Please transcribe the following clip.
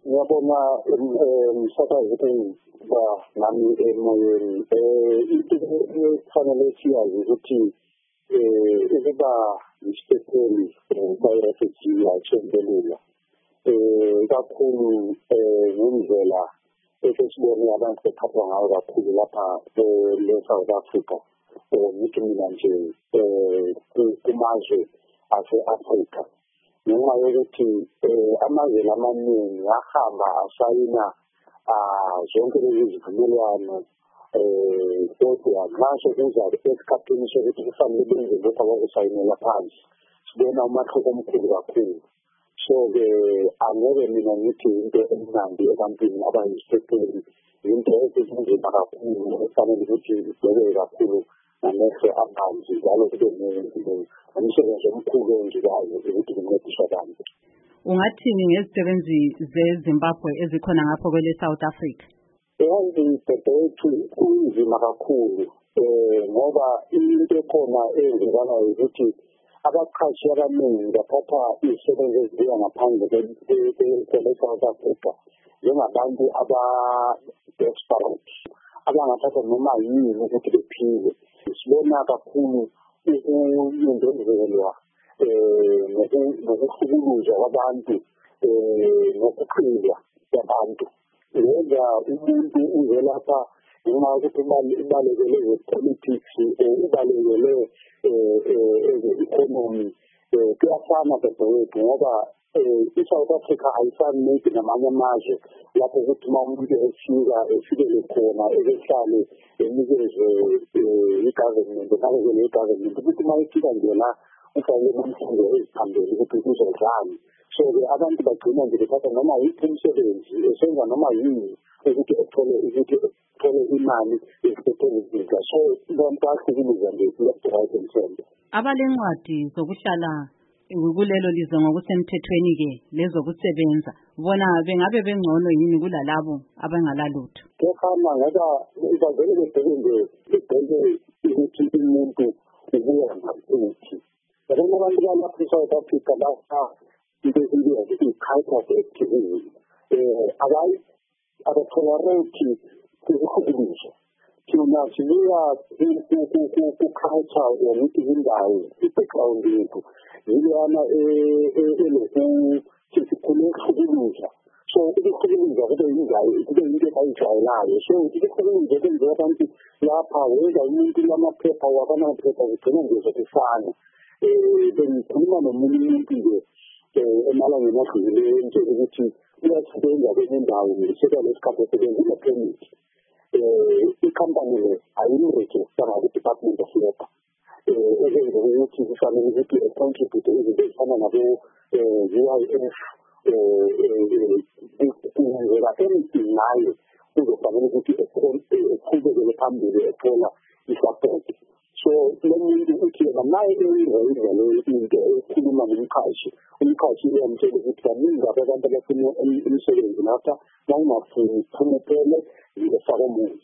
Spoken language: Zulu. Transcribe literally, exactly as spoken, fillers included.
ngiyabona umsakazi ba nami emoyeni into efanele siyazi ukuthi ukuba isipekeli bayirefugee ayithembelela kakhulu ngendlela esesibone abantu bephathwa ngayo kakhulu lapha e-South Africa ngithi mina nje kumazwe ase-Afrika ngenxa yokuthi amazwe amaningi ahamba asayina zonke lezi zivumelwano kodwa ngasho kuza esikhathini sokuthi kufanele benze lokhu abakusayinela phansi sibona umahluko omkhulu kakhulu. So-ke angeke mina ngithi into emnandi ebantwini abayisipekeli into ezinzima kakhulu efanele ukuthi ibhekeke kakhulu namehlo abanzi njalo kube nomsebenzi omkhulu owenziwayo ukuthi kuncediswe abantu. Ungathini ngezisebenzi zeZimbabwe ezikhona ngapho kwele South Africa? Yazi ibhebhethu kunzima kakhulu ngoba into ekhona eyenzekanayo ukuthi abaqhashi abaningi bathatha izisebenzi ezibuya ngaphandle kwele South Africa njengabantu aba-desperate abangathatha noma yini ukuthi bephile. Sibona kakhulu ukunyendezelwa nokuhlukuluzwa kwabantu nokuqhilwa kwabantu. Yenza umuntu uzelapha ngenxa yokuthi ubalekele politics ubalekele economy kuyafana bedowethu ngoba i-South Africa ayifani maybe namanye amazwe lapho ukuthi uma umuntu efika efikele khona ebehlale enikezwe i-government nakekele i-government ukuthi uma efika nje la ufanele nomfundo eziphambili ukuthi kuzodlani. So-ke abantu bagcina nje bethatha noma yiphi umsebenzi esenza noma yini ukuthi ethole ukuthi ethole imali esipekelizinga. So abantu bahlukuluza nje left right and center. Abalencwadi zokuhlala kulelo lizwe ngokusemthethweni-ke lezokusebenza bona bengabe bengcono yini kulalabo abangalalutho? Kuyafana ngoba bazele bebheke nje bebheke ukuthi umuntu ubuya ngaphi. Yabona abantu balapha e-South Africa basa into ezibiza ukuthi i-culture activism abayi abatolerate ukuhlukuniswa. Thina sibuya ku-culture yokuthi indawo i-background yethu yilana elokuthi sikhule ukuhlukuniswa. So ukuhlukuniswa kube yindawo kube yinto ayijwayelayo. So ukuhlukuniswa kwenzeka abantu lapha wenza umuntu lamaphepha wabanamaphepha kugcina nje zokufana. Bengikhuluma nomunye umuntu nje emalangeni adlulileyo nje ukuthi uyasebenza kwenye indawo ngiseka lesikhathi esebenza ine-permit. I-company le ayimrejistanga ku-Department of Labour ezenza ukuthi kufanele ukuthi e-contribute izinto ezifana nabo-U I F kungenzeka anything ngayo kuzofanele ukuthi eqhubekele phambili ethola i-support. So lo muntu uthi yena naye eyizwa leyo into ekhuluma nomqhashi umqhashi uyamtshela ukuthi baningi abantu abafuna imisebenzi lapha bangafuni kuphumele ngifake umuntu.